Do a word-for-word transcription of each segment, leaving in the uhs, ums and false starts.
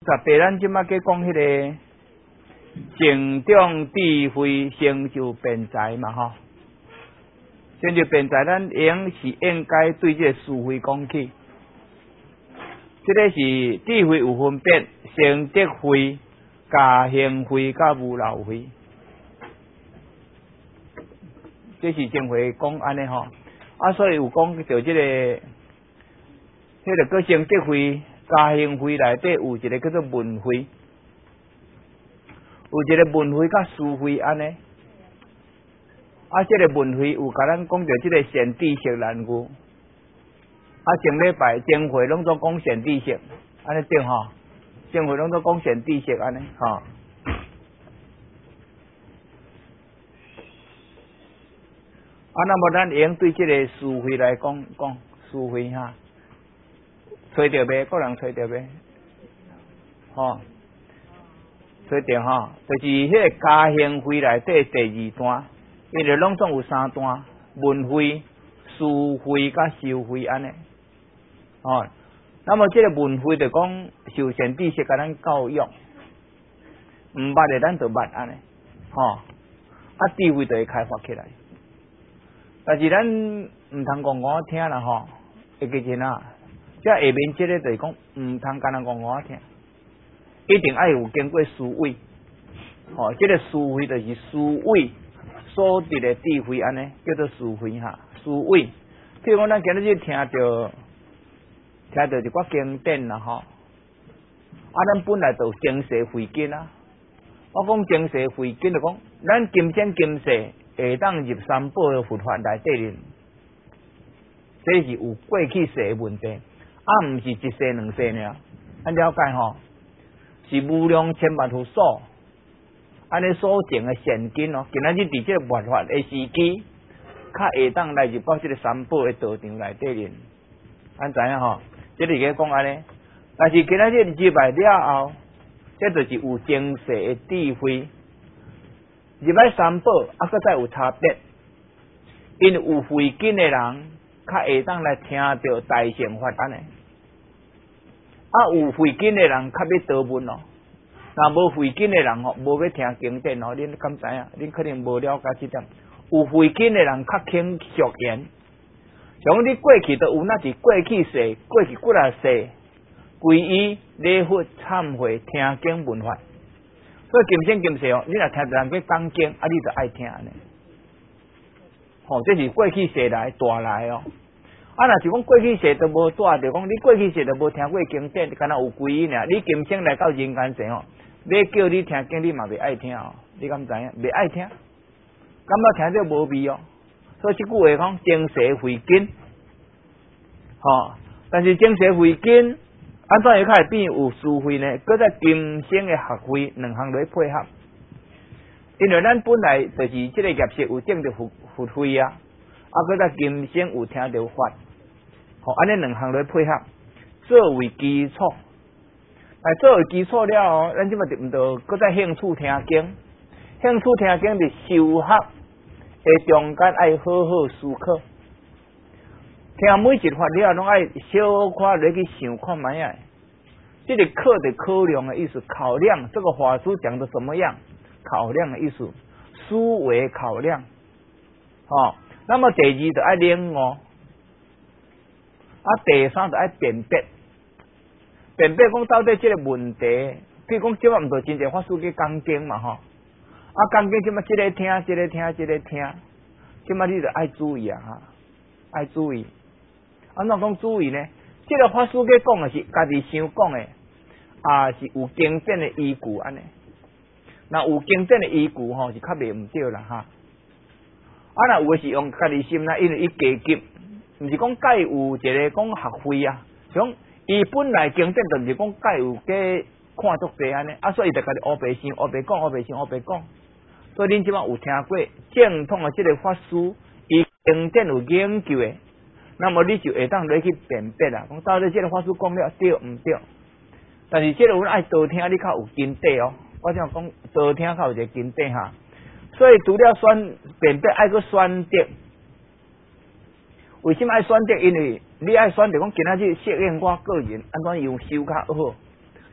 十八咱即马计讲迄个成长智慧成就辩才嘛吼，成就辩才咱应是应该对这个思维讲起。这个是智慧有分别，成德慧、家兴慧、甲无漏慧。这是前回讲安尼吼，啊，所以有讲到这个，迄、那个成德慧、家兴慧内底有一个叫做文慧，有一个文慧甲思慧安尼。啊，这个文慧有甲咱讲到这个善知识难句，啊，前礼拜前回拢总讲善知识，安尼对吼，前回拢总讲善知识安尼吼。啊，那么咱用对这个思慧来讲讲思慧哈，找到未？个人找到未？吼，找到吼，就是迄个家兴慧内底第二段，因为拢总有三段，文慧、思慧甲修慧安尼。哦，那么这个文慧就讲受善知识甲咱教育，毋捌的咱就捌安尼，吼，啊智慧就会开发起来。但是咱毋通讲我听啦吼，会记真啊。即下面即个就是讲毋通干那讲我听，一定爱有经过思维。吼、哦，即、这个思维就是思维所得的智慧安尼，叫做思维哈。思维，譬如讲咱今日去听到听到一寡经典啦吼，啊，咱本来就精髓慧根啊。我讲精髓慧根就讲，咱今生今世。会当入三宝的佛法内底呢，这是有过去世的问题，啊，毋是一世两世呢。咱了解吼，是无量千万佛所安尼所种的善根哦。今仔日伫这个佛法的时机，较会当来入到这个三宝的道场内底呢。咱知影吼，这里个讲安尼，但是今仔日入来了后，这就是有精髓的智慧。入来三宝，啊，搁再有差别。因为有慧根的人，较会当来听到大乘法安尼；啊，有慧根的人较要得闻咯。若无慧根的人吼，无要听经典哦。恁敢知影？恁可能无了解这点。有慧根的人较轻俗言，像你过去都有那是过去世，过去几啊世，皈依、礼佛、忏悔、听经闻法。所以今生今世哦，你若听到人去讲经，啊，你就爱听呢。吼、哦，这是过去世来带来哦。啊，若是讲过去世都无带，就讲你过去世都无听过经典，敢若有皈依呢。你今生来到人间世哦，要叫你听经，你嘛袂爱听哦。你敢知影？袂爱听，感觉听着无味哦。所以即句话讲精髓慧根，吼、哦，但是精髓慧根。安怎会较会变有智慧呢？搁在今生的学会两项来配合，因为咱本来就是这个业识有种着福福慧啊，啊，搁在今生有听着法，吼，安尼两项来配合，作为基础。哎，作为基础了后，咱即马就毋着搁在兴趣听经，兴趣听经伫修学的中间爱好好思考。听每一法了，拢爱小可来去想看卖啊！这个课的考量的意思，考量这个法师讲的怎么样？考量的意思，思维考量。哦，那么第二就爱领悟，啊，第三就爱辨别。辨别讲到底这个问题，譬如讲即马毋着真侪法师去讲经嘛吼，啊，讲经即马即个听，即个听，即个听，即马你就爱注意啊哈，爱注意。安怎讲注意呢？这个法师给讲的是家己想讲的，啊是有经典的依据安尼。那有经典的依据吼，是较袂毋对啦哈。啊，那有的是用家己心啦，因为伊加急，毋是讲介有一个讲学会啊，像伊本来经典就毋是讲介有加看足济安尼，啊所以就家己乌白想、乌白讲、乌白想、乌白讲。所以恁即马有听过正统的这个法师，伊经典有研究的。那么你就会当来去辨别啦，讲到底这个法师讲了对毋对？但是这个阮爱多听，你较有根底哦。我想讲多听较有一个根底哈。所以除了选辨别，爱去选择。为什么爱选择？因为你爱选择讲今仔日适应我个人，安怎样修较好，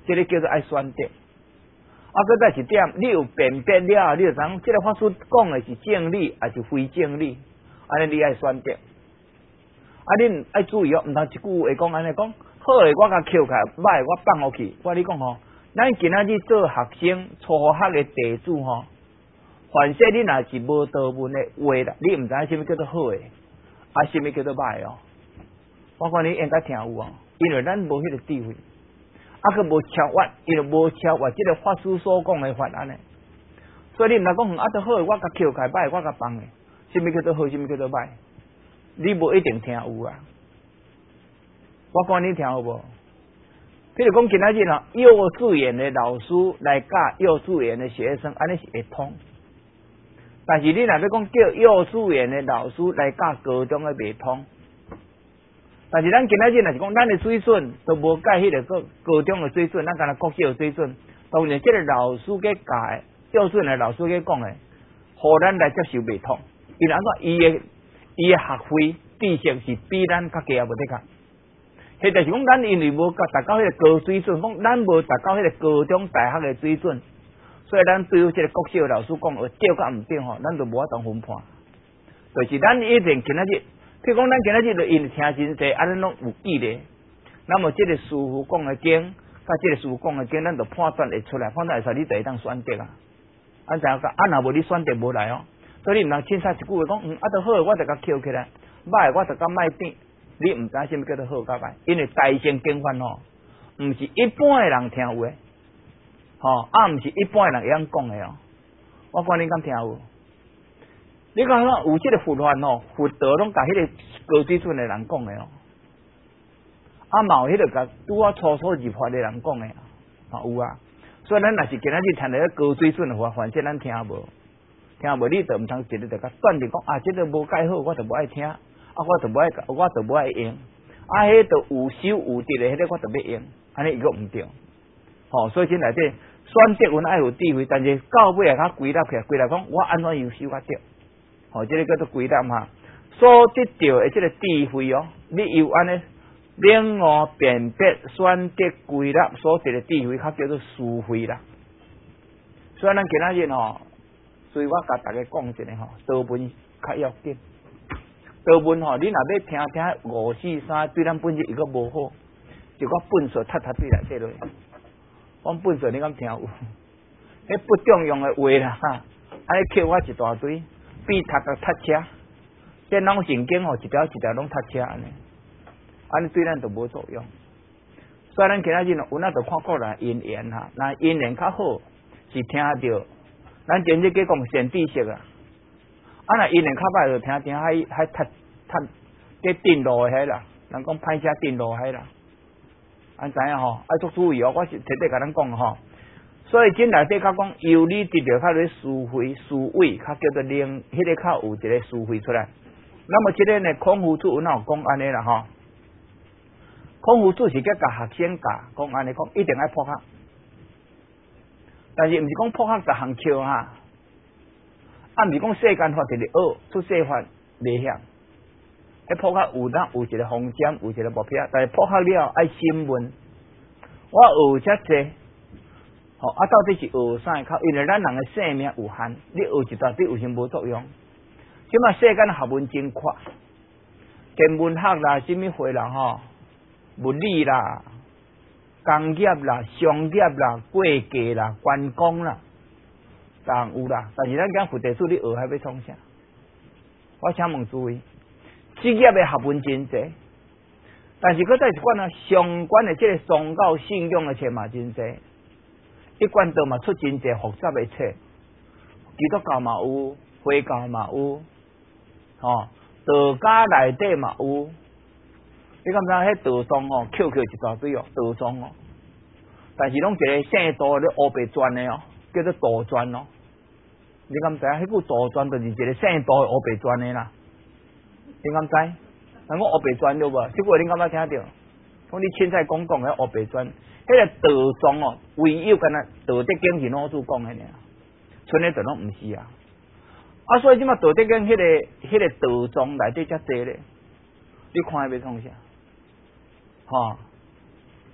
这个叫做爱选择。啊，搁再一点，你有辨别了，你就知影这个法师讲的是正理还是非正理，安尼你爱选择。啊，恁爱注意哦，毋通一句话讲安尼讲，好诶，我甲捡起来，歹诶，我放落去。我你讲吼，咱今仔日做学生，初学诶弟子吼，凡说你若是无道文诶话啦，你毋知影什么叫做好诶，啊，什么叫做歹哦。我讲你应该听有哦，因为咱无迄个智慧。啊，佮无超越，伊就无超越即个法师所讲的法安尼。所以你毋通讲，啊，都好，我甲捡开歹，我甲放诶。什么叫做好？什么叫做歹？你无一定听有啊。我讲你听有无？譬如讲，今仔日啊，幼稚园的老师来教幼稚园的学生，安尼是会通。但是你若要讲叫幼稚园的老师来教高中的袂通。但是咱今仔日若是讲，咱的水准都无介迄个个高中的水准，咱干那国际的水准。当然，即个老师给教的，幼稚园的老师给讲的，互咱来接受袂通。因为安怎伊的伊的学费知识是比咱较低啊，无得较。迄就是讲，咱因为无达到迄个高水准，讲咱无达到迄个高中大学的水准，所以咱对于即个国小的老师讲，对甲毋对吼，咱就无法当分判。就是咱一定今仔日。譬如讲，咱今仔日就因听真济，啊，咱拢有记咧。那么，这个师傅讲的经，甲这个师傅讲的经，咱就判断会出来，判断会出来，你就会当选择啊。啊，知影个？啊，若无你选择无来哦。所以你毋通凊彩一句话讲，嗯，啊，都好，我就甲捡起来；歹，我就甲卖顶。你毋知什么叫做好甲歹，因为大乘经法吼，毋是一般的人听有诶，吼，啊，毋是一般的人会晓讲的哦。我讲你敢听有？你讲说有即个佛法哦，佛道拢甲迄个高水准的人讲的哦，啊嘛有迄个甲拄啊初初入法的人讲的啊有啊，所以咱若是今仔日听到迄高水准的话，反正咱听无，听无你就毋通一日就甲断定讲啊，即个无介好，我就无爱听，啊我就无爱，我就无爱用，啊迄个有修有德的迄个我就要用，安尼伊个毋对，吼、哦，所以即内底选择阮爱有智慧，但是到尾啊，较归纳起来，归纳讲我安怎优秀较对。哦，这个叫做归纳哈，所得到的这个智慧哦，你有安尼领悟辨别选择归纳所得的智慧，较叫做智慧啦。所以咱今仔日吼，所以我甲大家讲一下吼，道文较要紧。道文吼，你若要听听五四三，对咱本身伊个无好，就我本数踢踢对来说落。我本数你敢听有？迄不中用的话啦，哈，安尼扣我一大堆。比读个读车，电脑神经吼一条一条拢读车安尼，安尼对咱就无作用。所以咱今仔日有那就看个人因缘哈，那因缘较好是听着，咱前日计讲善知识啊，啊那因缘较歹就听听还还读读计电路的迄啦，人讲歹车电路迄啦，安知影吼？爱做注意哦，我是特地甲咱讲吼。所以今内底较讲，由你得到较多思维、思维，较叫做灵，迄、那个较有一个思维出来。那么即个呢，孔夫子有哪有讲安尼啦吼？孔夫子是叫甲学生教，讲安尼讲一定爱破壳，但是毋是讲破壳十项笑哈，啊毋是讲世间法直直学，出世法袂晓。迄破壳有当有一个风险，有一个目标，但是破壳了爱审问，我学遮济。哦，啊，到底是学啥靠？因为咱人的生命有限，你学一大堆有啥无作用？即嘛世间学问真快，天文学啦、什么会啦吼，物理啦、工业啦、商业啦、会计啦、观光啦，当有啦。但是咱讲佛地书，你学还要创啥？我请问诸位，职业的学问真济，但是佮再一款啊，相关的即个宗教信仰的册嘛真济。一贯道嘛出真侪复杂的册，基督教嘛有，回教嘛有，吼，道家内底嘛有。你敢知影迄道宗哦，扣扣一大堆哦，道宗哦，但是拢一个姓道咧乌白篆的哦，叫做道篆哦。你敢知影迄句道篆就是一个姓道的乌白篆的啦？你敢知？人讲乌白篆对无？即句你敢捌听到？讲你凊彩讲讲迄乌白篆。迄个道宗哦，唯有敢若道德经是老祖讲的呢，剩的就拢毋是啊。啊，所以即马道德经迄、那个迄、那个道宗内底遮济咧，你看要创啥？吼、哦，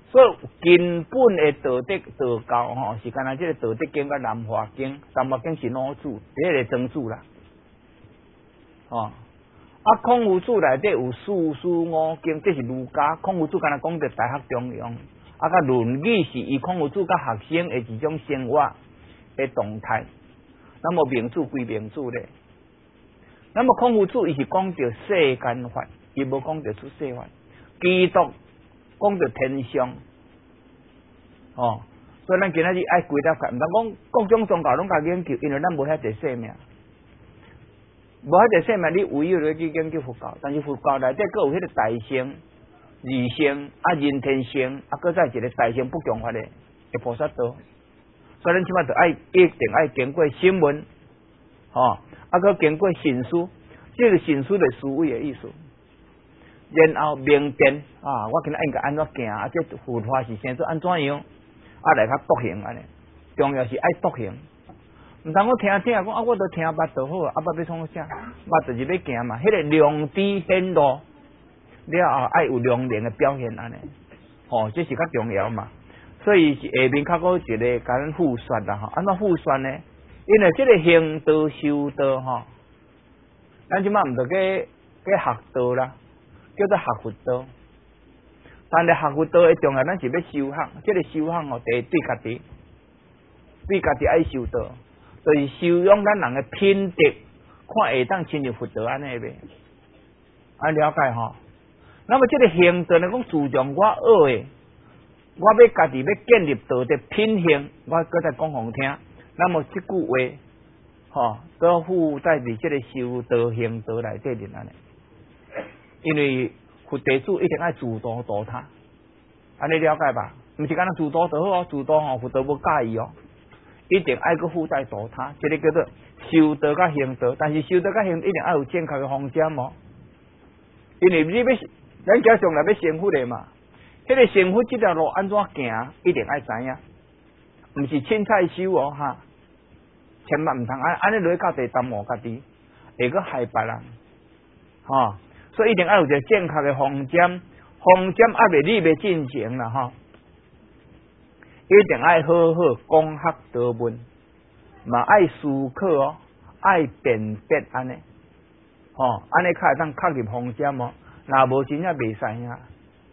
所以根本的道德道教吼，是干那这个道德经甲南华经，南华经是老祖，这个真祖啦，哦，啊，孔夫子内底有四书五经，这是儒家，孔夫子干那讲着大学中庸，啊，甲论语是以孔夫子甲学生的一种生活的动态，那么名著归名著咧，那么孔夫子伊是讲着世间法，伊无讲着出世法，基督。讲到天上，哦，所以咱今仔日爱归纳看，毋通讲各种宗教拢甲研究，因为咱无遐济生命，无遐济生命，你唯有咧去研究佛教，但是佛教内底佫有迄个大乘、二乘、啊人天乘，啊佫再一个大乘不共法的的菩萨道，所以咱起码着爱一定爱经过新闻，哦，啊佫经过神书，这个神书的思维的意思。然后明辨啊，我今仔应该安怎行啊？这佛法是先做安怎样？啊，来较笃行安尼，重要是爱笃行。毋通我听听讲啊，我都听捌就好啊，啊捌要创啥？捌就是要行嘛。迄、那个良知显露了后，爱有良能的表现安尼，哦，这是较重要嘛。所以是下面较好一个甲咱复说啦，吼，安怎复说呢？因为这个行道修道吼，咱即马毋着去去学道啦。叫做学佛道，但是学佛道的重要，咱是要修行。这个修行哦，第一对家己，对家己爱修道，就是修养咱人的品德，看会当亲入佛道安尼呗。安了解吼？那么这个行道呢，讲注重我学的，我要家己要建立道德品行，我搁再讲互听。那么这句话，吼，都附在伫这个修道行道内底面安尼。因为佛弟子一定爱自度度他，安尼了解吧？毋是干那自度就好哦，自度吼佛都无介意哦，一定爱个附带度他，这个叫做修道甲行道。但是修道甲行道一定爱有正确的方针哦，因为你要咱家上来要成佛的嘛，迄、那个成佛这条路安怎行，一定爱知影，毋是凊彩修哦哈，千万毋通安安尼落到地耽误家己，会个害别人，吼。所以一定要有一个正确的方针，方针还未你未进行啦吼，一定要好好讲学道文，嘛爱思考哦，爱辨别安尼，吼，安尼较会当确入方针哦，若无真正袂使呀。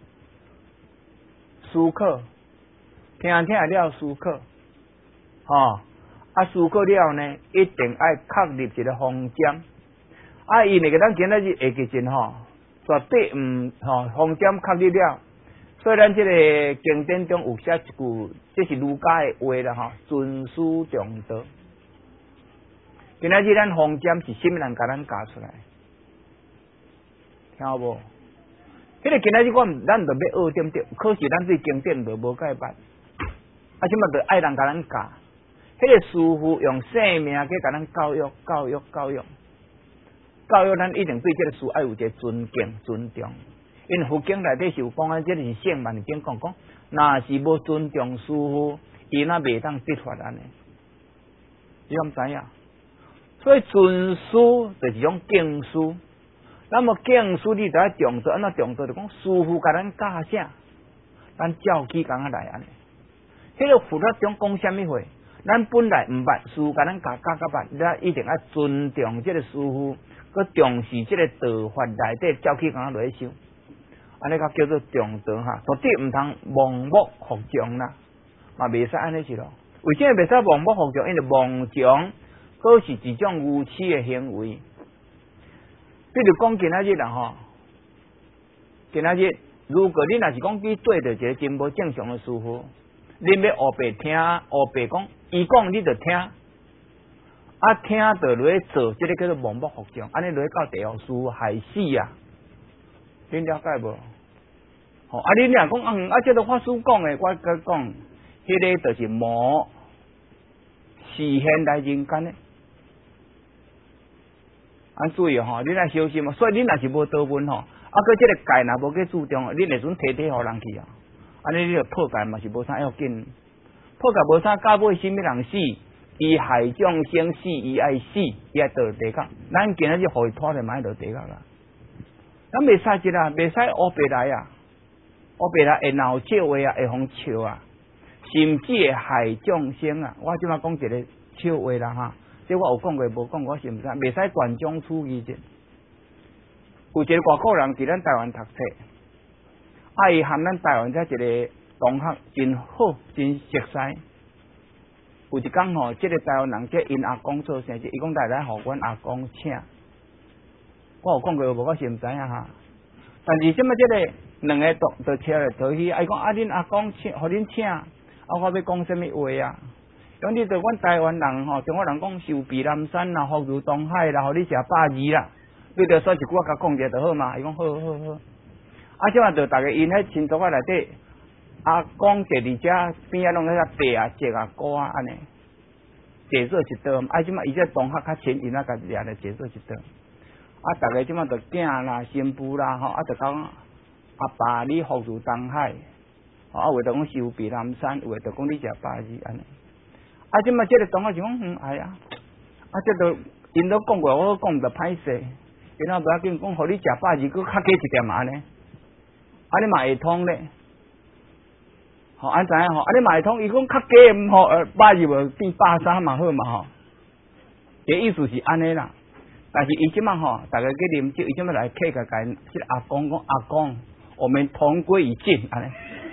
思考，听听了思考，吼，啊思考了呢，一定爱确入一个方针。啊，因为个咱今仔日下决真吼，绝对毋吼方针确立了，所以咱这个经典中有写一句，这是儒家的话啦吼，尊师重道。今仔日咱方针是什么人甲咱教出来？听有无？迄、那个今仔日我咱着要学点点，可是咱对经典着无解捌，啊，即嘛着爱人甲咱教，迄、那个师傅用生命去甲咱教育、教育、教育。教育咱一定对这个事爱有一个尊敬、尊重，因为佛经内底是有讲啊，这个是圣万经讲讲，若是无尊重师傅，伊那袂当得法安尼，你敢知影？所以尊师就是一种敬师，那么敬师你就要重视，安怎重视？就讲师傅甲咱教啥，咱照起讲啊来安尼。迄个佛法中讲什么话？咱本来毋捌，师傅甲咱教教甲捌，咱一定要尊重这个师傅。佮重视这个道法内底照起讲落去修，安尼较叫做重道哈，绝对毋通盲目服从啦，嘛袂使安尼是咯。为什么袂使盲目服从？因为盲从佫是一种愚痴的行为。比如讲今仔日啦吼，今仔日如果你若是讲去对着一个真无正常的师傅，你要学白听，学白讲，伊讲你着听。啊，听到落去做，这个叫做盲目服从，安尼落去到地狱师害死啊！恁了解无？吼、哦，啊，恁若讲嗯，啊，这个法师讲的，我甲讲，迄、那个就是魔视现来人间的。安注意吼，恁来小心哦。所以恁若是无道文吼，啊，佮这个戒若无去注重，恁会准摕摕互人去啊。安尼你着破戒嘛是无啥要紧，破戒无啥，到尾什么人死？伊害众生死，伊爱死，伊爱落地狱。咱今仔日互伊拖着买落地狱啦。咱袂使一啦，袂使乌白来啊！ 我别来会闹笑话啊，会互笑啊，甚至会害众生啊。我即马讲一个笑话啦哈，即我有讲过无讲过，我是毋知，袂使断章取义者。有一个外国人伫咱台湾读册，啊，伊含咱台湾遮一个同学真好，真熟悉。有一天吼，即、這个台湾人即因阿公做生日，伊讲来来互阮阿公请。我有讲过无？我是毋知影哈。但是即么即个两个都都车来倒去，伊讲啊，恁阿公请，互恁请，啊，我要讲什么话啊？讲你对阮台湾人吼，中国人讲寿比南山啦，福如东海啦，互你食百二啦。你着说一句我甲讲者就好嘛？伊讲好好好。啊，即嘛着逐个因迄亲族仔内底，阿公坐伫遮边仔拢喺遐爬啊、折啊、鼓啊安尼，坐做一道。啊，即嘛伊这同学较亲，因啊家己掠来坐做一道。啊，逐个即马着囝啦、新妇啦，吼，啊，着讲阿爸你福如东海，吼，啊，有诶着讲寿比南山，有诶着讲你食百二安尼。啊，即嘛即个同学就讲，嗯，哎呀，啊，即着因都讲过，我讲着歹势。然后不要紧，讲互你食百二，佮较加一点安尼，安尼嘛会通咧。吼，安知影吼？安尼嘛会通。伊讲较加毋好，呃，百二无变百三嘛好嘛吼。个意思是安尼啦。但是伊即马吼，大家去啉酒，伊即马来客家甲即个阿公讲，阿公，我们同归于尽安尼。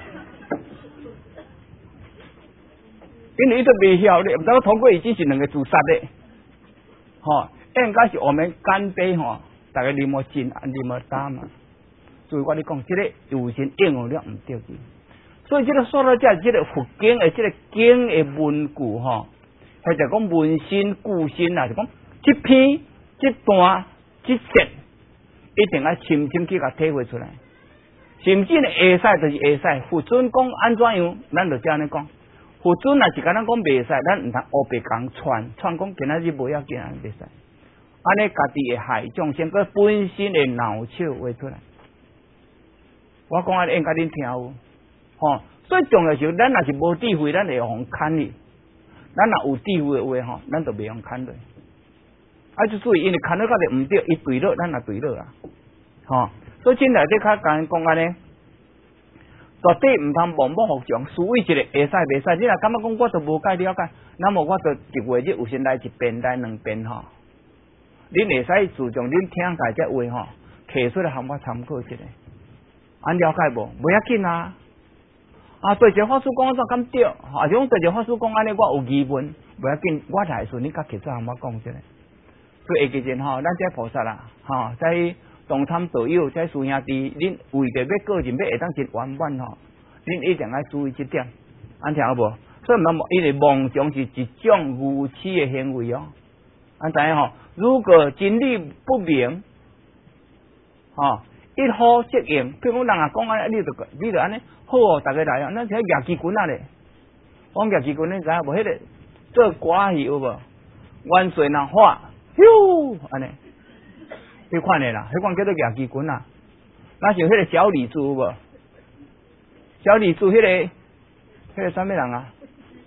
因为伊都袂晓咧，毋知道同归于尽是两个自杀咧。吼，应该是我们干杯吼。大家啉无真，啉无胆嘛。所以我咧讲，即、這个有时应用了毋对去。所以即个说到遮，即、這个佛经诶，即个经诶文句吼，或者讲文心固心啊，就讲即篇、即段、即节，一定要深深去甲体会出来。甚至呢，会使就是会使。佛尊讲安怎样，咱就遮尼讲。佛尊若是甲咱讲袂使，咱毋通黑白讲串串讲，今仔日无要紧，安袂使。安尼家己会害众生，佮本身会闹笑话出来。我讲安尼应该恁听有，吼。所以重要是，咱若是无智慧，咱会互牵去；咱若有智慧诶话，吼，咱就袂互牵落。啊，就所以因为牵落到底毋对，伊对落，咱也对落啊，吼。所以真内底较讲讲安尼，绝对毋通盲目服从，属于一个会使袂使。你若感觉讲我都无解了解，那么我就一月日有先来一遍来两遍吼。恁会使自从恁听家这话吼，摕出来含我参考一下，安了解无？袂要紧啊！啊，对一个法师讲怎咁对，啊，就讲对一个法师讲安尼，我有疑问，袂要紧，我来顺你甲摕出含我讲一下。所以下期前吼，咱这菩萨啦，吼，在同参道友，在师兄弟，恁为着要个人要会当真圆满吼，恁一定要注意这点，安听好无？所以毋通因为妄想是一种愚痴的行为哦，安知影吼？如果真理不明，吼，一好即用，譬如讲人啊讲安尼，你就你就安尼，好哦，大家来啊，咱迄牙齿棍啊咧，我牙齿棍你知影无？迄个做歌戏有无？元帅若喊，咻，安尼，迄款的啦，迄款叫做牙齿棍啊。那像迄个小李子有无？小李子迄、那个，迄、那个啥物人啊？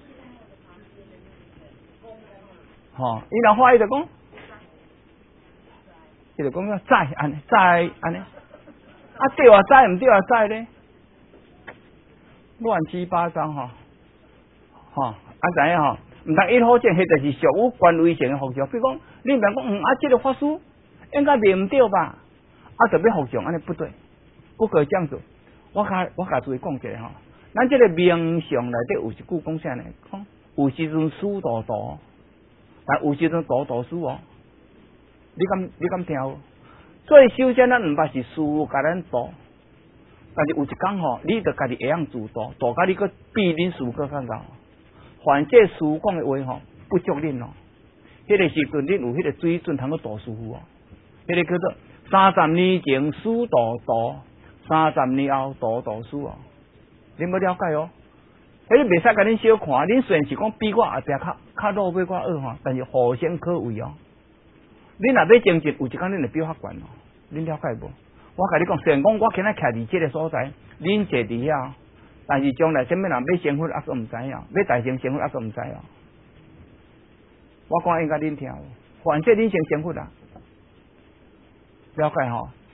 吼，伊若喊伊就讲。伊就讲个在安尼，在安尼，啊对啊在毋对啊在咧，乱七八糟吼，吼，啊知影吼，毋通一好正，迄就是属于官威性的服从。比如讲，你毋通讲，嗯啊，这个法师应该袂毋对吧？啊，特别服从，安尼不对，不可以这样做。我甲我甲诸位讲一下吼，咱这个名相内底有一句讲啥呢？讲有时阵书道道，但有时阵道道书哦。你敢你敢听有？所以首先咱毋捌是师父甲咱导，但是有一天吼，你着家己会晓自导，导甲你个比恁师父更较高。凡这师父讲的话吼，不足恁哦。迄、那个时阵恁有迄个水准通去导师父哦。迄、那个叫做三十年前师导导，三十年后导导师哦。恁要了解哦。迄个袂使甲恁小看，恁虽然是讲比我后壁较较落尾我二吼，但是互相可畏哦。恁若要争执，有一天恁会比较悬哦。恁了解无？我甲你讲，虽然讲我今仔徛伫即个所在，恁坐伫遐，但是将来什么人要成佛，还阁毋知影；要大成成佛，还阁毋知影。我讲应该恁听，反正恁先成佛啦，了解吼。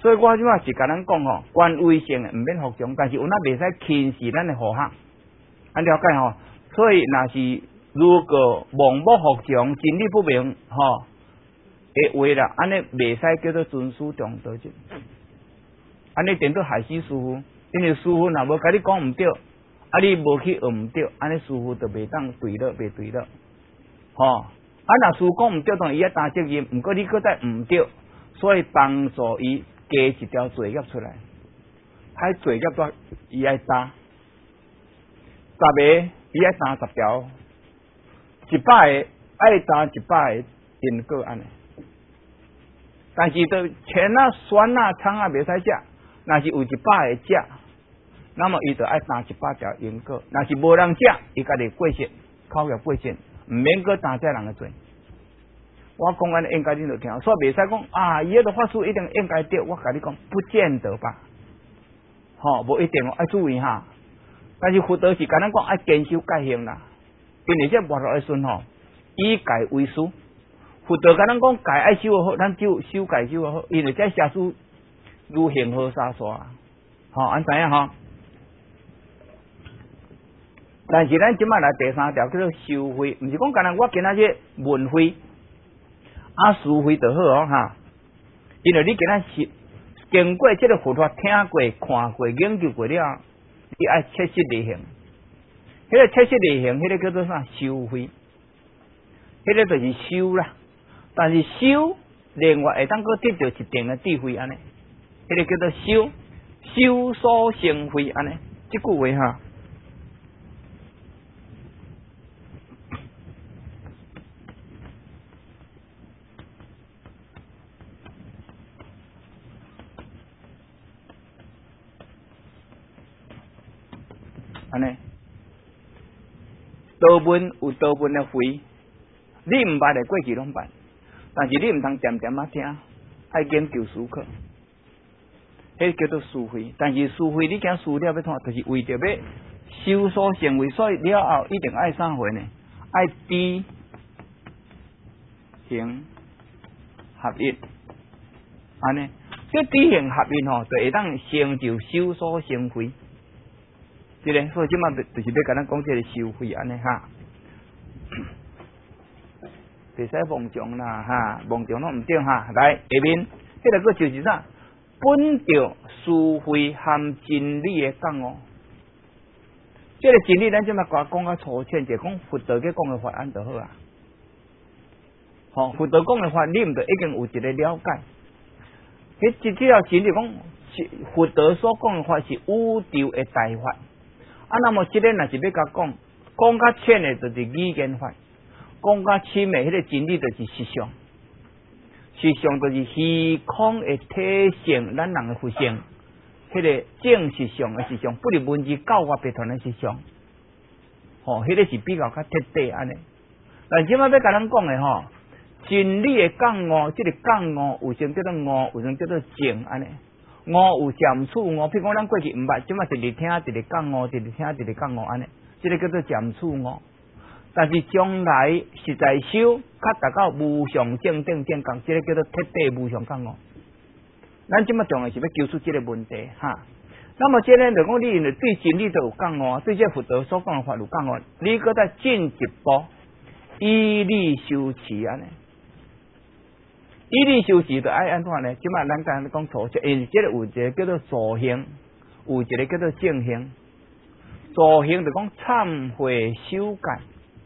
所以我即马是甲咱讲吼，官威性诶，毋免服从，但是有哪袂使轻视咱诶护学，安了解吼？所以若是如果盲目服从、真理不明吼诶话啦，安尼袂使叫做尊师重道者，安尼顶多害死师傅，因为师傅若无甲你讲毋对，啊你无去学毋对，安尼师傅就袂当对了，袂对了，吼。啊，若师傅讲毋对，当然伊要担责任，毋过你搁再毋对，所以帮助伊。加一条罪孽出来，还罪孽多，伊爱担十个，伊爱担十条，一百个爱担一百个因果安尼。但是都钱啊、酸啊、葱啊袂使食，若是有一百个食，那么伊就爱担一百条因果。若是无人食，伊家己过节口业过节，毋免搁担这人的罪。我讲安尼应该你就听，所以袂使讲啊，伊迄个法师一定应该对。我甲你讲，不见得吧？吼、哦，无一定哦，爱注意哈。但是佛道是甲咱讲爱坚守戒行啦，因为这活落来顺吼，以戒为师。佛道甲咱讲戒爱守好，咱就守戒守好，因为这邪师如行河沙沙，吼、哦，安知影吼？但是咱即摆来第三条叫做收费，毋是讲干那我今仔日文费。啊，收费就好哦哈，因为你今仔是经过这个佛法听过、看过、研究过了，你爱切实履行。迄、那个切实履行，迄、那个叫做啥？收费，迄、那个就是修啦。但是修另外会当个得到一定的智慧安尼，迄、那个叫做修，修所成慧安尼，这句话哈。安尼，道文有道文的会，你毋捌的过去拢捌，但是你毋通点点啊听，爱研究思考，迄叫做思维。但是思维你讲思了要创，就是为着要修所成为，所以了后一定爱啥回呢？爱知行合一，安尼，这知行合一吼，就会当成就修所成慧。对咧，所以即马就是要甲咱讲这个收费安尼哈，袂使妄想啦哈，妄想拢毋对哈。来下面，迄个个就是啥？本着思维含真理的讲哦。这个真理咱即马讲讲较粗浅，就讲佛道嘅讲嘅法安就好啊。吼、哦，佛道讲嘅法，你毋就已经有一个了解。迄即只要真理讲，佛道所讲嘅法是宇宙嘅大法。啊，那么即个若是要甲讲，讲较浅的就是语言法，讲较深的迄个真理就是实相，实相就是虚空的体性，咱人的佛性，迄、那个正实相的实相，不离文字教法别传的实相，吼、哦，迄、那个是比较较彻底安尼。但即摆要甲咱讲的吼，真理的讲悟，即、这个讲悟有种叫做悟，有种叫做正安尼。悟有渐处悟，譬如讲咱过去毋捌，即马一日听，一日讲悟，一日听，一日讲悟安尼，即个叫做渐处悟。但是将来实在修，较达到无上正等正觉，即个叫做彻底无上讲悟。咱即马重要是要揪出即个问题哈。那么即个就讲你因为对真理都有讲悟，对这佛道所讲的法有讲悟，你搁再进一步以理修持安尼。以理修持就爱安怎呢？即摆咱讲讲错，因为这个有一个叫做助行，有一个叫做正行。助行就讲忏悔修改，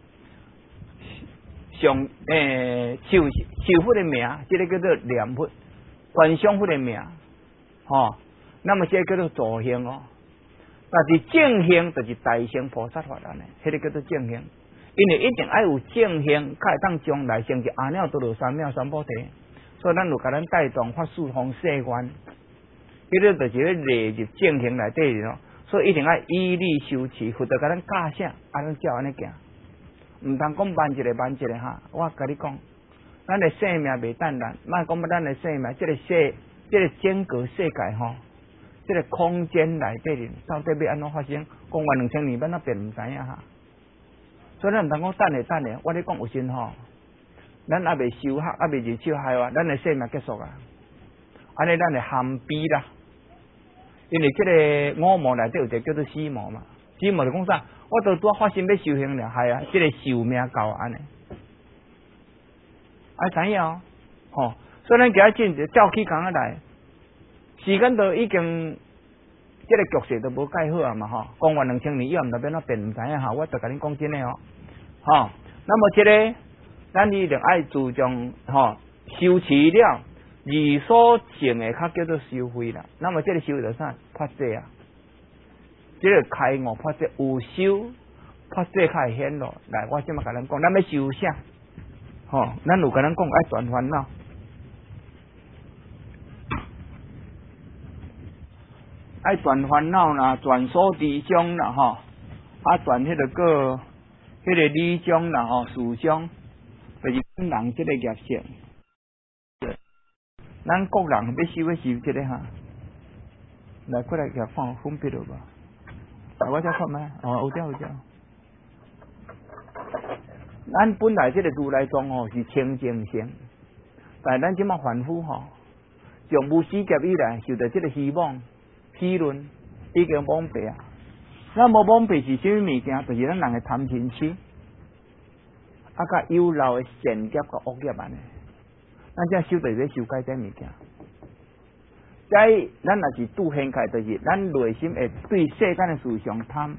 上诶受受佛的名，这个叫做念佛，观想佛的名，吼、哦。那么这个叫做助行哦。但是正行就是大乘菩萨法安尼，迄、那个叫做正行，因为一定爱有正行，才会当将来成就阿耨多罗三藐三菩提。所以咱就甲咱带动法术方誓愿，迄个就是咧列入正行内底咯。所以一定要以理修持，佛就甲咱教啥，安尼照安尼行，毋通讲慢一个慢一个哈。我甲你讲，咱的生命袂等咱，莫讲咱的生命，即、这个世，即、这个整个世界吼，即、这个空间内底到底要安怎发生？讲完两千年，咱那变毋知影哈。所以咱毋通讲等下等下，我咧讲有时吼。咱还未修学，还未入手害话，咱的生命结束啊！啊， 安尼咱会含悲啦。因为这个五魔内底有一个叫做死魔嘛，死魔就讲啥？我都拄发心要修行了，系啊，这个寿命到安尼，啊知影哦，吼，所以咱今仔进就照起工仔来，时间都已经，这个局势都无改好啊嘛吼，公元两千年以后，唔代表那变唔知影哈，我就甲恁讲真诶哦，吼，那么这个咱一定爱注重吼，修持了。而所证的，较叫做修慧啦。那么这个修慧就啥？发智啊！这个开悟发智，有修发智较会显露。来，我即马甲咱讲，咱要修啥？吼、哦，咱有甲咱讲爱断烦恼，爱断烦恼啦，断所知中啦，吼，啊断迄个个，迄个理中啦，吼，事中，就是人即个业性。咱国人要修要修这个哈，来过来给放分别了吧？来，我再看咩？哦，有掉有掉。咱本来这个如来藏吼是清净性，但咱即马凡夫吼，从无始劫以来受到这个希望、批论，已经懵白啊。咱无懵白是啥物物件？就是咱人的贪嗔痴，啊，甲有漏的善业甲恶业安尼。咱这修就是要修改这物件，即咱若是拄现开，就是咱内心会对世间的事上贪，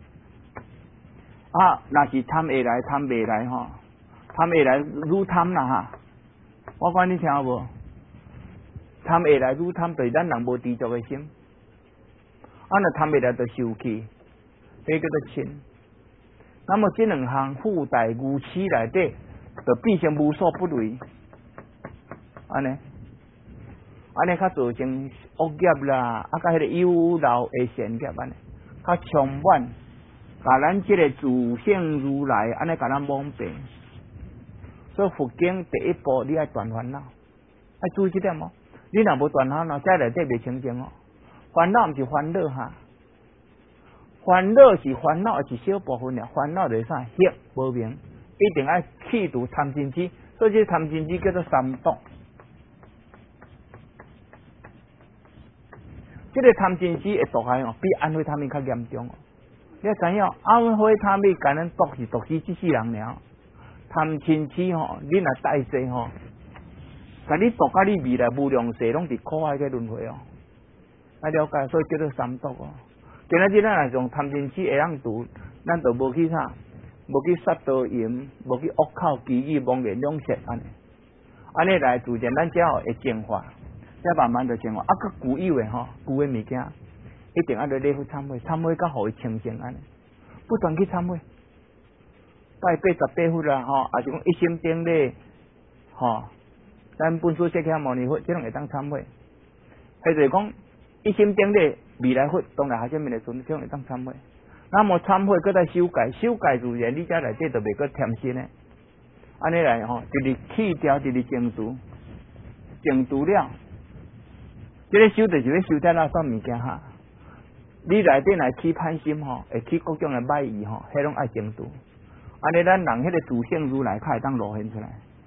啊，若是贪会来，贪未来吼，贪会来愈贪啦哈。我讲你听有无？贪会来愈贪，就是咱人无知足的心，啊，若贪未来就受气，这叫做嗔。那么这两项附带如此内底，就变成无所不为。安尼，安尼较造成恶业啦，啊，甲迄个有漏的善业安尼，较充满，甲咱即个自性如来安尼甲咱蒙蔽。所以佛经第一步，你爱断烦恼，爱注意这点哦。你若无断烦恼，在内底袂清净哦。烦恼毋是烦恼哈，烦恼是烦恼一小部分呀。烦恼就是啥？业无明，一定爱去除贪嗔痴，所以这贪嗔痴叫做三毒。这个贪嗔痴会毒害哦，比安非他命较严重哦。你要知影，安非他命干咱毒是毒死这世人了。贪嗔痴吼，你若带济吼，甲你毒甲你未来无量世拢伫苦海个轮回哦。啊了解，所以叫做三毒哦。今仔日咱若用贪嗔痴会当除，咱就无去啥，无去杀盗淫，无去恶口绮语妄言两舌安尼，安尼来逐渐咱才会净化。再慢慢就净化，啊，佮旧有诶吼，旧诶物件，一定爱来礼佛忏悔，忏悔甲互伊清净安尼，不断去忏悔，拜八十八佛啦吼，也是讲一心顶礼吼，咱本师释迦牟尼佛，即种会当忏悔，或者讲一心顶礼未来佛，当来下下面的阵，即种会当忏悔。那么忏悔，佮再修改，修改自然，你遮内底就袂佮添新诶，安尼来吼，就是去掉，就是净除，净除了。这个修就是要修在那啥物件哈，你内底来起歹心吼，会起各种的歹意吼，迄拢爱净除。安尼咱人迄个自性如来，较会当露现出来。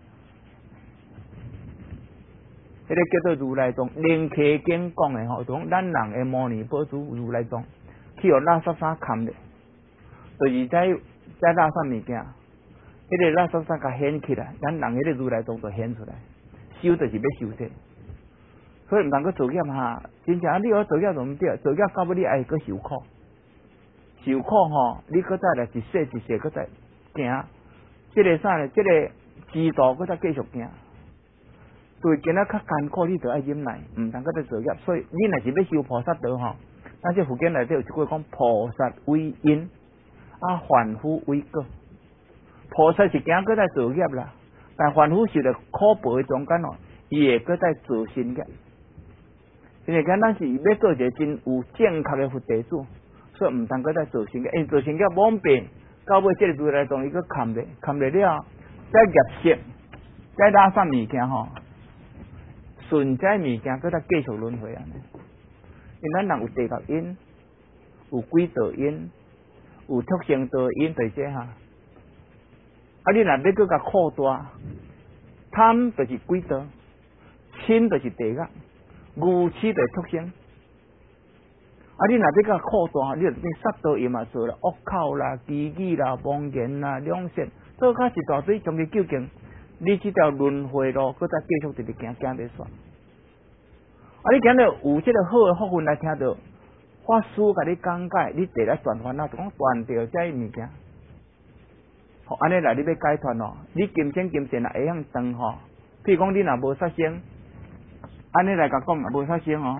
迄、那个叫做如来藏，灵溪经讲的吼，就讲咱人的摩尼宝珠如来藏，去互垃圾衫冚咧，就是在在垃圾物件，迄、那个垃圾衫甲显起来，咱人迄个如来藏就显出来。修就是要修这。所以唔通去做业哈，真正你学做业就唔对，做业到尾你爱去受苦，受苦吼，你搁再来一世一世搁再行，这个啥呢？这个制度搁再继续行，对今仔较艰苦，你就爱忍耐，唔通搁再做业。所以你若是要修菩萨道吼，咱这佛经内底有一句讲菩萨为因，啊凡夫为果。菩萨是惊搁再做业啦，但凡夫受着苦报的中间哦，伊会搁再做新业。因为咱是要做一个真有正确的佛弟子，所以唔通搁再做新业，因为做新业罔变，到尾这个如来藏伊个砍咧，砍咧了，再业色，再拉上物件吼，顺在物件搁再继续轮回啊！因咱人有地球因，有轨道因，有畜生道因，对这哈。啊，你若要搁甲扩大，贪就是轨道，嗔就是地狱。 牛齿就畜生。啊，你若要甲扩大，你你杀刀也嘛做啦，恶口啦、奇语啦、妄言啦、两舌，做较一大堆，从你究竟，你这条轮回路，搁再继续直直行行袂煞。啊，你今日有这个好的福分来听到法师甲你讲解，你第来断烦恼，就讲断掉这物件。好，安尼来你要解脱咯，你今生今世若会晓断吼，譬如讲你若无杀生，安尼来甲讲若无杀生哦。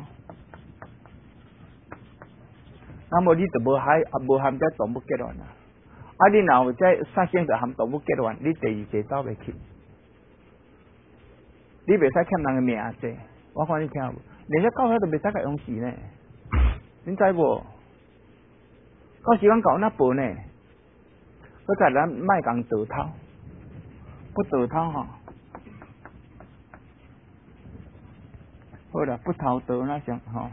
那么你就无海无含这动物结缘啦，啊！你若有这杀生就含动物结缘，你第二世走袂去，你袂使欠人的命济。我看你听有无？连只狗仔都袂使甲用死呢，恁知无？到时间狗那笨呢，搁再咱卖共倒头，不倒头吼，好啦，不头倒那像吼。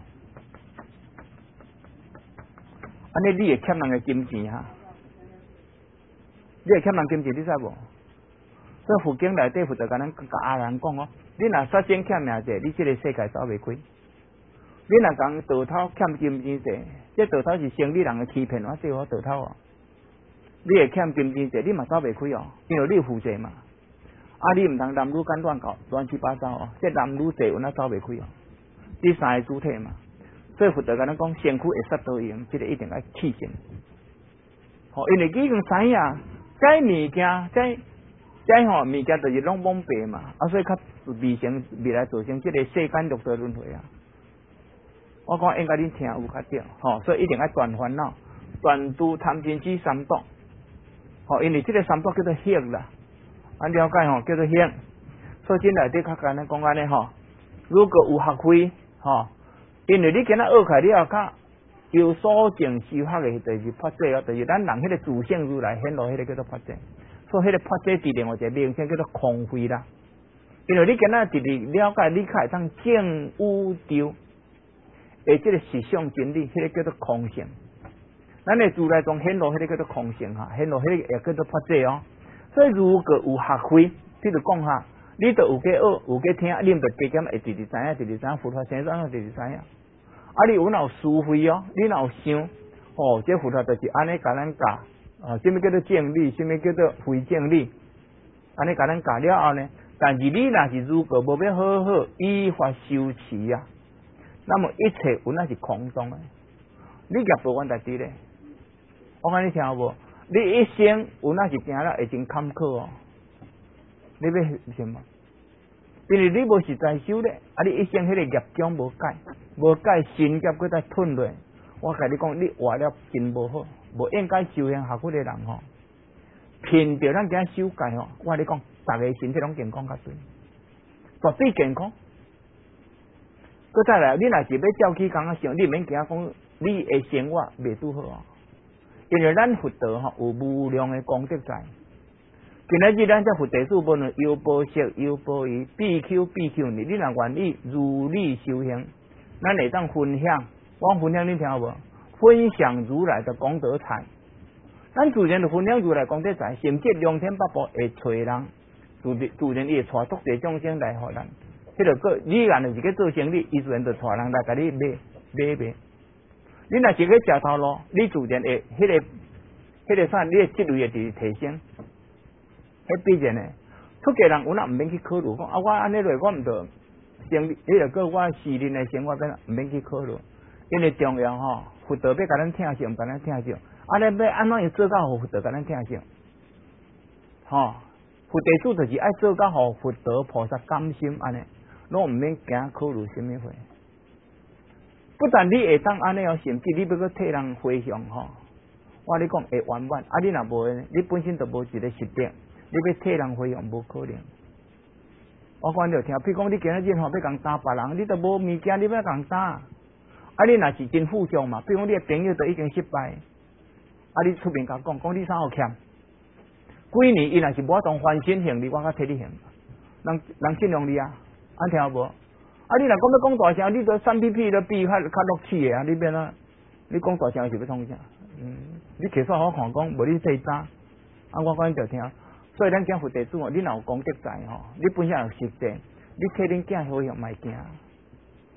安尼你会欠人个金钱哈？你会欠人金钱，你知无？所以佛经内底佛就甲咱甲阿人讲哦，你若杀生欠命者，你这个世界走袂开；你若讲倒头欠金钱者，这倒头是生理人的欺骗，我对我倒头哦。你会欠金钱者，你嘛走袂开哦，因为你有负债嘛。啊，你毋通男女间乱搞乱七八糟哦，这男女债有哪走袂开哦？这三个主体嘛。所以佛就甲咱讲，身躯会杀刀用，这个一定要去净。吼，因为已经知影，这物件，这这吼物件就是拢懵白嘛，啊，所以较未成未来造成这个世间六道轮回啊。我讲应该恁听有较对，吼，所以一定要断烦恼，断诸贪嗔痴三毒。吼，因为这个三毒叫做行啦，啊了解吼，叫做行。所以今内底较简单讲安尼吼，如果有学会，吼。因为你今仔学起，你也较有所证修学的，就是破解哦，就是咱人迄个自性如来显露迄个叫做破解。所以迄个破解伫另外一个名称叫做空慧啦。因为你今仔直直了解，你才会当证宇宙的这个实相真理，迄、那个叫做空性。咱的如来中显露迄个叫做空性哈，显露迄个也叫做破解哦。所以如果有学会，譬如讲哈。你都有去学，有去听，你毋着加减会直直知影，直直知影佛法生怎样，直直知影。啊，你有若有思维哦，你若有想，哦，这佛法就是安尼甲咱教，啊，什么叫做正理，什么叫做非正理，安尼甲咱教了后呢？但是你若是如果无要好好依法修持啊，那么一切有那是空中的，你业无完代志咧。我讲你听有无？你一生有那是行了会真坎坷哦。你要什么？因为你无实在修咧，啊！你一生迄个业障无改，无改新业搁再吞落。我甲你讲，你活了真无好，无应该修行学佛的人吼，凭着咱今修改吼，我甲你讲，逐个身体拢健康较对，绝对健康。搁再来，你若是要照起工啊想，你免惊讲你的生活袂拄好哦，因为咱佛道吼有无量的功德在。今仔日咱这佛弟子无论有波色有波仪必 Q 必 Q 你，你若愿意如理修行，咱会当分享，我分享你听有无？分享如来的功德财，咱自然就分享如来功德财，甚至两天八部会找人，自自然伊会带足地众生来互咱。迄个个你若是去做生意，伊自然就带人来甲你买买卖。你若是去食头路，你自然会迄、那个迄、那个啥，你的职位会直提升。迄必然诶，出家人有哪毋免去考虑讲啊，我安尼落我毋着生，你着个我私人诶生活变毋免去考虑，因为重要吼，佛道要甲咱听上，甲咱听上，啊，你要安怎样做到互佛道甲咱听上？吼，佛弟子就是爱做到互佛道菩萨甘心安尼，拢毋免惊考虑什么货。不但你会当安尼哦，甚至你要去替人回向吼，我你讲会圆满，啊，你若无呢，你本身就无一个实力。你要替人回向无可能，我讲你听，譬如讲你今仔日吼要共打别人，你都无物件，你要共打，啊你若是真富强嘛，譬如讲你的朋友都已经失败，啊你出面甲讲，讲你啥有欠，几年伊若是无法当翻身行李，我甲替你行，人人信用你啊，安听有无？啊你若讲要讲大声，你都三屁屁都比较较落气的啊，你变啊，你讲大声是要创啥？嗯，你其实好看讲，无你最早，啊我讲你就听。所以咱讲佛弟子哦，你若有功德在吼，你本身有实践，你替恁囝回向卖惊。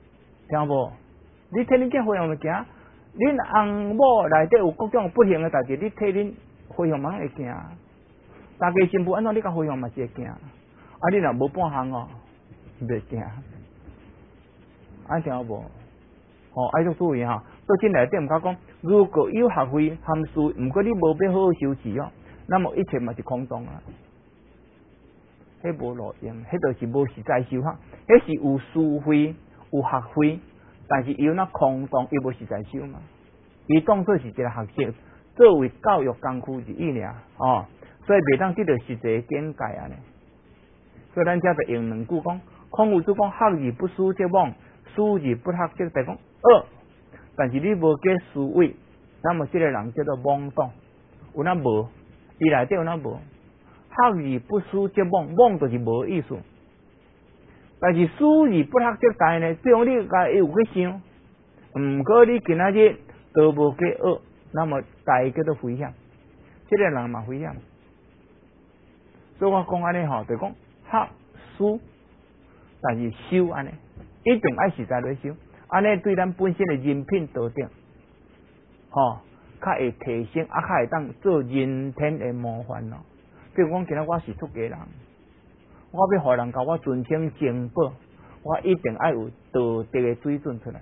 听无？你替恁囝回向物行，恁翁某内底有各种不幸的代志，你替恁回向嘛会行。大家新妇安怎你甲回向嘛是会行。啊，你若无半项哦，袂行。安听无？吼，爱做注意哈。做进内底毋甲讲，如果有学费含事，毋过你无要好好修持哦，那么一切嘛是空洞啊。迄无路用，迄就是无实在修哈。迄是有书费、有学费，但是伊那空洞，伊无实在修嘛。伊当作是一个学习，作为教育工具而已尔哦。所以袂当得到实际见解安尼。所以咱遮就用两句讲，孔夫子讲学而不思则罔，思而不学则地讲恶。但是你无给思维，那么这个人叫做妄动，有那无？伊内底有那无？学而不思则罔，罔就是无意思。但是思而不学则大呢？比如你家有去想，毋过你今仔日都无给学，那么大叫做危险。这个人嘛危险。所以我讲安尼吼，就讲学思，但是修安尼，一定爱实在来修。安尼对咱本身的人品道德，吼，较会提升，啊，较会当做人天的模范咯。比如讲，今仔我是出家人，我要互人甲我尊称敬宝，我一定爱有道德的水准出来。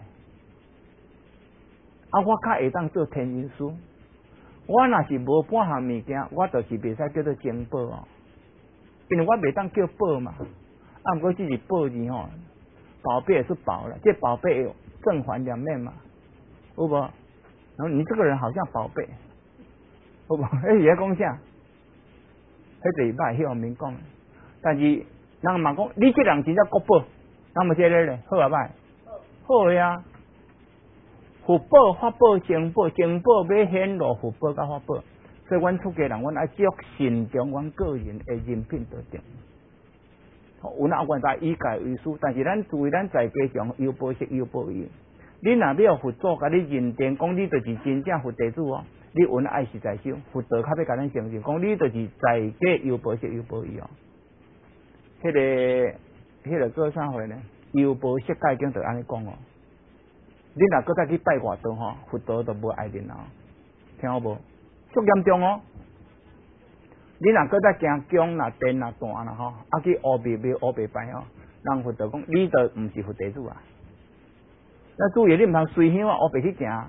啊，我较会当做天人师。我若是无半项物件，我就是袂使叫做敬宝哦，因为我袂当叫宝嘛。啊，毋过只是宝字吼。宝贝也是宝了，这宝贝有正反两面嘛，有无？然后你这个人好像宝贝，有无？迄是在讲啥？迄就是歹，迄方面讲。但是人嘛讲，你这人真正国宝，那么这个咧好啊歹？好呀，福报、法宝、正宝，正宝要显露福报甲法宝，所以阮出家人，阮爱足慎重阮个人的人品道德。有那关在以戒为师，但是咱注意咱在家上有报喜有报忧。你若要佛祖甲你认定，讲你就是真正佛弟子哦，你允爱实在修，佛道较要甲咱承认，讲你就是在家有报喜有报忧哦。迄、那个、迄个做啥货呢？有报喜戒经就安尼讲哦。你若搁再去拜外道吼，佛道都无爱恁哦，听好无？足严重哦。你若搁再行宫啦、殿啦、断啦吼，啊去乌白庙、乌白拜吼，人佛就讲你都毋是佛弟子啊。那注意你毋通随香啊，乌白去行。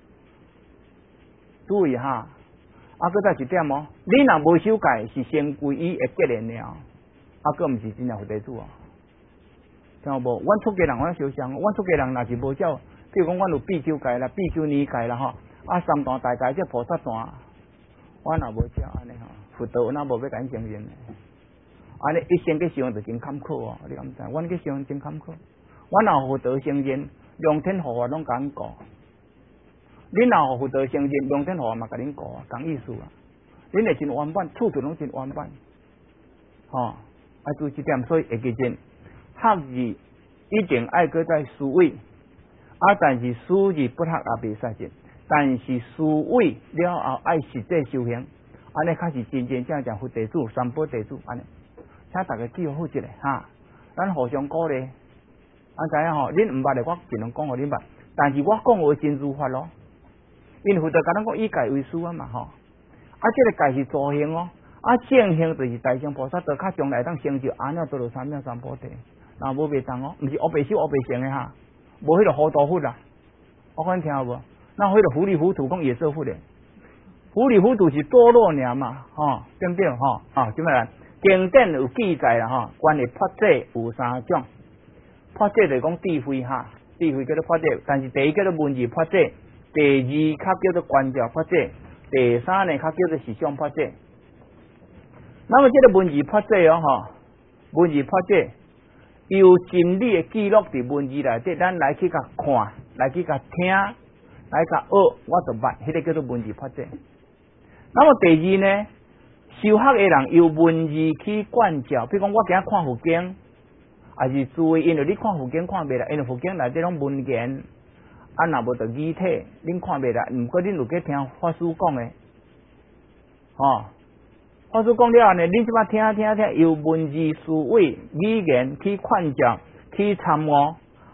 注意哈，啊搁再一点哦，你若无修戒，是先皈依会结连了，啊搁毋是真正佛弟子哦。听有无？阮出家人阮修香，阮出家人若是无照，譬如讲阮有必修戒啦、必修尼戒啦吼，啊三段大戒即菩萨段，阮若无照安尼吼。佛道那无要甲因承认，安尼一生去修就真坎坷哦，你敢知？阮去修真坎坷，阮若佛道承认，龙天护法拢甲阮顾；恁若佛道承认，龙天护法嘛甲恁顾啊，同意思啊。恁会真圆满，处处拢真圆满，吼、哦，爱注意这点，所以会记真，学字一定爱搁在思维，啊，但是思字不学也袂使进，但是思维了后爱实际修行。安尼开始真真正正佛弟子、三宝弟子安尼，请大家记好一个哈，咱互相鼓励。安知影吼？恁毋捌的，我尽量讲互恁捌。但是我讲话真如法咯，因为佛道甲咱讲以戒为师啊嘛吼。啊，这个戒是助行哦，啊正行就是大乘菩萨道，较将来当成就阿耨多罗三藐三菩提。那无袂当哦，毋是乌白修乌白成的哈，无迄个糊涂佛啦。我讲听有无？那迄个糊里糊涂讲也是佛的。糊里糊涂是堕落尔嘛，吼，对不对？吼，啊，怎么来？经典有记载啦，吼，关于破戒有三种，破戒就是讲智慧哈，智慧叫做破戒，但是第一叫做文字破戒，第二较叫做观照破戒，第三呢较叫做思想破戒。那么这个文字破戒哦，吼，文字破戒由真理的记录伫文字内底，咱来去甲看，来去甲听，来甲学，我就捌，迄个叫做文字破戒。那么第二呢，修学的人由文字去灌照，比如讲我今日看佛经，也是注意，因为你看佛经看袂来，因为佛经内底拢文言，啊若无就语体，恁看袂来。毋过恁有去听法师讲的，吼、哦，法师讲了后呢，恁即摆听听听，由文字思维语言去灌照，去参悟，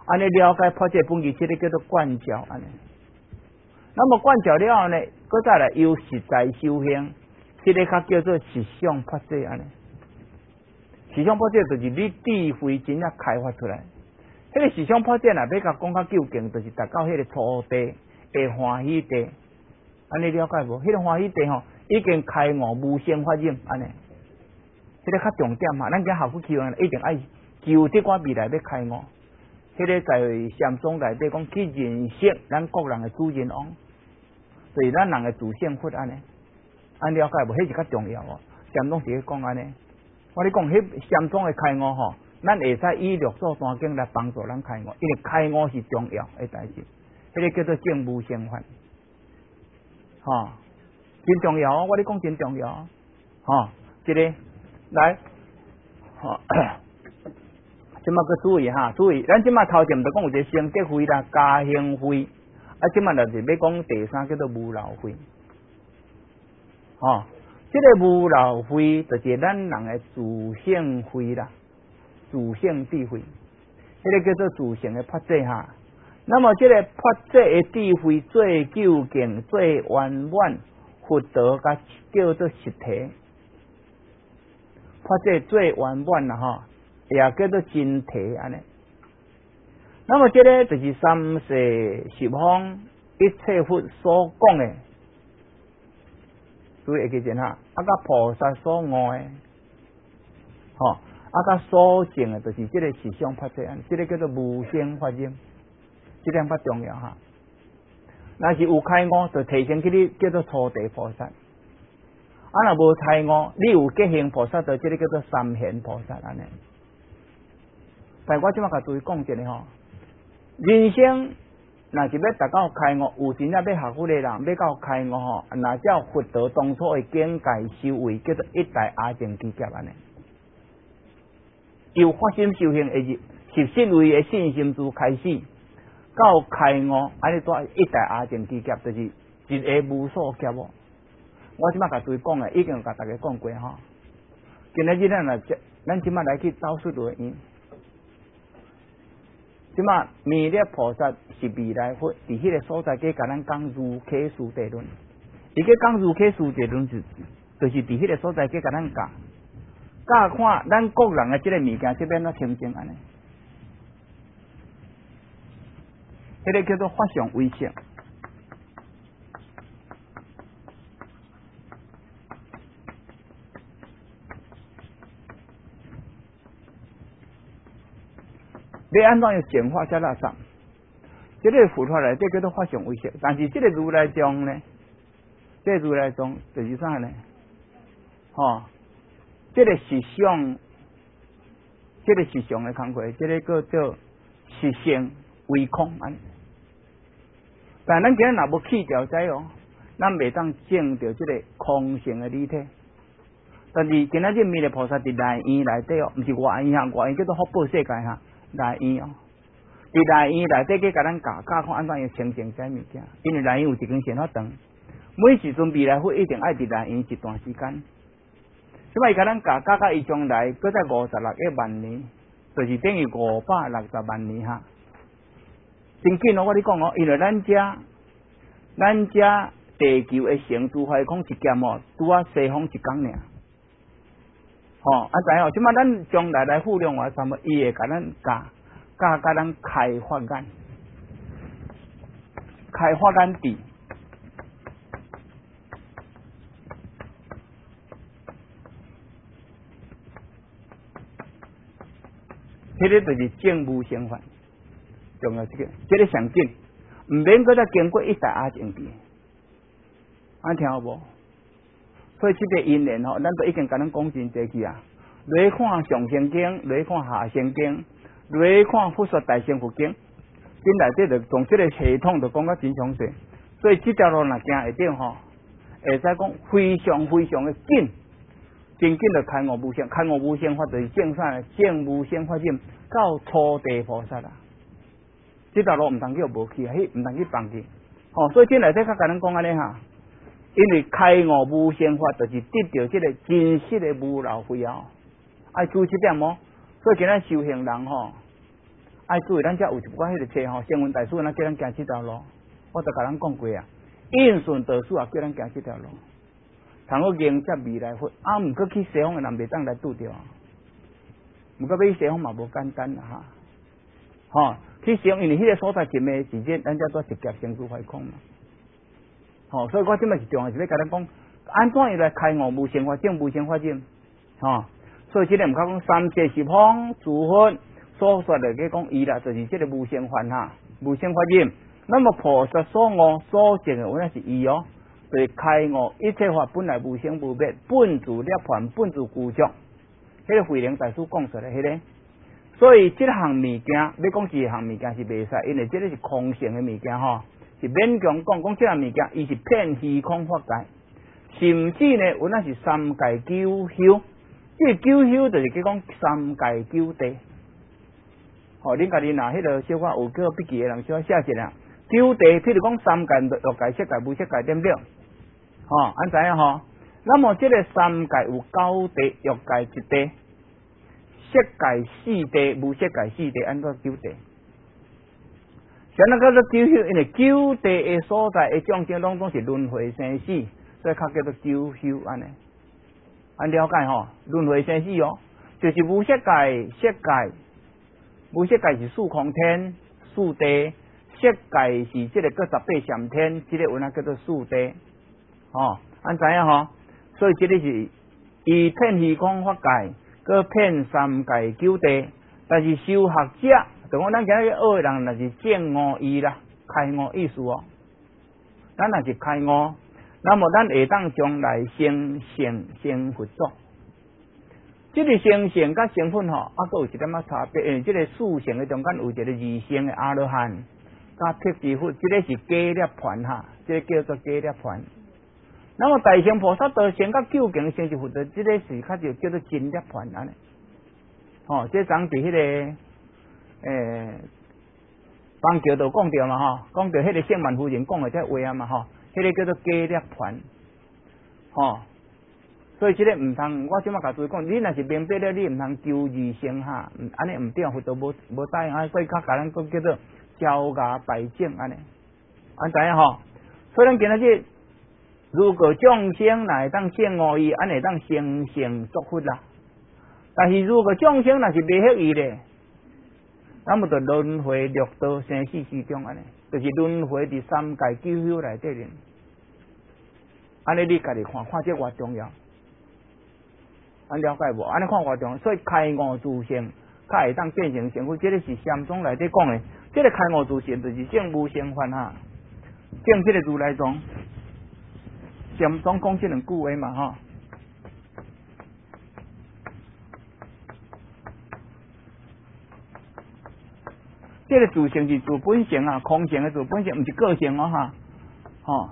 安尼了解破这本义，这个叫做灌教安尼。那么灌教了后呢，搁再来由实在修行，这个较叫做实相破这安尼。实相破这就是你智慧真正开发出来。迄、那个实相破这啊，要甲讲较究竟，就是达到迄个初地的欢喜地，安尼了解无？迄、那个欢喜地吼，已经开悟无生法忍安尼。迄、那个较重点嘛，咱今学佛求啊，一定爱求这个未来要开悟。迄、那个在禅宗内底讲去认识咱国人的主人翁，就是咱人的自性佛安尼。安了解无？迄是较重要哦。禅宗是讲安尼。我咧讲，迄禅宗的开悟吼，咱会使以六祖坛经来帮助咱开悟，因为开悟是重要的代志，迄、那个叫做正无生法，吼、哦，真重要哦！我咧讲真重要哦，吼、哦，这个来，吼、哦，即马个注意哈，注意，咱即马头前就讲有一个升德会啦、家兴会，啊，即马就是要讲第三叫做无老会，吼、哦。这个无老慧就是咱人的自性慧啦，自性智慧，这个叫做自性的破解哈。那么这个破解的智慧最究竟、最圆满，佛道甲叫做实体，破解最圆满啦哈，也叫做真体安尼。那么这个就是三世十方一切佛所讲的。注意会记见哈，啊，甲菩萨所悟的，吼、哦，啊，甲所证的，就是这个实相法这样，这个叫做无生法忍，这点较重要哈。若是有开悟，就提升起你叫做初地菩萨；啊，若无开悟，你有结行菩萨，就这个叫做三贤菩萨安尼。但我即马甲注意讲一下吼，人生。若是要达到开悟，有真正要学佛的人，要到开悟吼，那照佛道当初的境界修为，叫做一代阿净之劫安尼。由发心修行的日，十七位的信心珠开始，到开悟，安尼做一代阿净之劫，就是一个无数劫哦。我即马甲对讲的，已经甲大家讲过吼。今日咱来，咱即马来去找出落因。即马弥勒菩萨是未来佛，伫迄个所在，佮甲咱讲如开殊地论。伊佮讲如开殊地论，就就是伫迄个所在，佮甲咱教教看咱国人的即个物件，即边怎清净安尼。迄、那个叫做法上威胜。要安怎样显化遮垃圾？这个佛法内底叫做法上威胜，但是这个如来宗呢，这个如来宗就是啥呢？吼、哦，这个实相，这个实相的工课，这个叫做实性为空安。但咱今日若要去掉这哦，咱袂当证到这个空性的理体。但是今仔日弥勒菩萨伫内院内底哦，毋是外院哈，外院叫做福报世界哈。内院哦，伫内院内底，佮甲咱教教看安怎样清净这物件，因为内院有一根线法长，每时阵未来佛一定爱伫内院一段时间。即摆伊甲咱教教到伊将来，搁在五十六亿万年，就是等于五百六十万年哈。真紧哦，我你讲哦，因为咱遮咱遮地球的成都海空一剑哦，拄啊西方一工尔。吼、哦，啊，知影？即摆咱将来来富量话，什么伊会甲咱教教甲咱开发眼，开发眼智。迄个就是正无生法，重要这个，这个上紧，毋免搁再经过一代阿净智，安听有无？所以这个因缘吼，咱都已经甲咱讲真济去啊。来看上乘经，来看下乘经，来看佛说大乘佛经，今内底就从这个系统就讲到真详细。所以这条路若行会到吼，会使讲非常非常的紧，真紧就开悟无生，开悟无生法就是正啥？正无生法忍到初地菩萨啦。这条路毋通叫无去啊，迄毋通去放弃。吼、哦，所以今内底较甲咱讲安尼哈。因为开悟无生法，就是得到这个真实的无老慧啊！爱注意这点哦。所以今仔修行人吼， 爱注意，咱遮有一寡迄个册吼，星云大师那叫咱行这条路，我都甲咱讲过啊。应顺导师也叫咱行这条路，通好迎接未来佛，啊，毋过去西方的人袂当来拄着，毋过要去西方嘛无简单啦哈。吼，去西方因为迄个所在前面时间，咱遮做直接生死坏空嘛。吼，所以我即摆是重要是要甲咱讲，安怎样来开悟无生法证、无生法证，吼。所以即个毋较讲三界十方诸佛所说的个讲伊啦，就是即个无生法哈，无生法证。那么菩萨所悟所证的，有影是伊哦，就是开悟一切法本来无生无灭，本自涅槃，本自具足。迄个慧能大师讲出来，迄个。所以即项物件，要讲是项物件是袂使，因为即个是空性的物件吼，是勉强讲讲即项物件，伊是骗虚空法界，甚至呢，有影是三界九休。这个九休就是去讲三界九地，吼，恁家己拿迄个小可有叫笔记的人，小可写一下。九地，譬如讲三界、六界、七界、无七界，对不对？吼，安知影吼？那么这个三界有九地、六界一地，七界四地、无七界四地，安怎九地？像那个做九休，因为九地的所在的众生拢总是轮回生死，所以较叫做九休安尼。安了解吼，轮回生死哦，就是无色界、色界，无色界是四空天、四地，色界是即个叫十八禅天，即、这个有哪叫做四地，吼，安知影吼？所以即个是以骗虚空法界，搁骗三界九地，但是修学者，就讲咱今日学的人，若是证悟伊啦，开悟意思哦，咱若是开悟。那么咱会当将来生成成佛祖，这个生成甲成佛吼，啊，佫有一点仔差别。因为这个四乘的中间有一个二乘的阿罗汉，甲辟支佛，这个是假涅槃哈，这个叫做假涅槃。那么大乘菩萨道成甲究竟成就佛的，这个是较就叫做真涅槃安尼。吼，这长伫迄个诶，邦桥都讲着嘛吼，讲着迄个圣曼夫人讲的这话啊嘛吼。迄个叫做假涅槃，吼，所以即个毋通，我即马甲诸位讲，你若是明白了，你毋通求二乘哈，安尼毋对，佛都无无答应，啊，所以较甲咱讲叫做招牙摆正安尼，安知影吼？所以咱今仔日，如果众生若会当证悟伊，安会当生成作佛啦。但是如果众生若是未晓伊咧，那么就轮回六道生死之中安尼。就是轮回伫三界九休内底咧，安尼你家己看，看这偌重要，安了解无？安尼看偌重要，所以开悟自性，较会当变成成佛。这个是禅宗内底讲的，这个开悟自性就是证无生法哈，证这个如来宗。禅宗讲这两句话嘛哈。这个自性是自本性啊，空性的自本性，毋是个性哦哈，吼。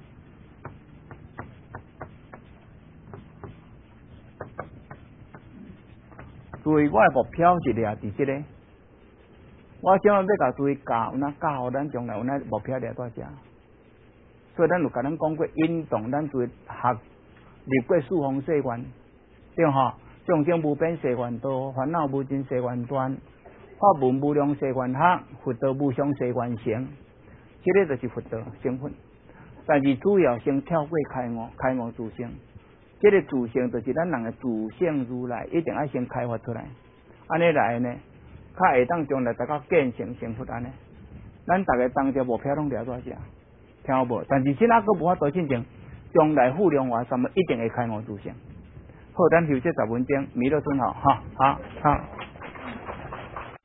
所以我的目标是掠伫即个，我怎样要甲诸位教，有哪教互咱将来有哪目标掠在遮。所以咱有甲咱讲过，引动咱诸位学入过四方世愿，对吼？众生无边世愿多，烦恼无尽世愿断。法门无量世愿学，佛道无上世愿成，这个就是佛道成分。但是主要先跳过开悟，开悟自性。这个自性就是咱人的自性如来，一定要先开发出来。安尼来呢，较会当将来大家见成成佛安尼。咱大家当着目标拢了解者，听有无？但是现在佫无法度进行，将来富量化什么一定会开悟自性。好，咱休息十分钟，弥勒尊好，哈，好，好。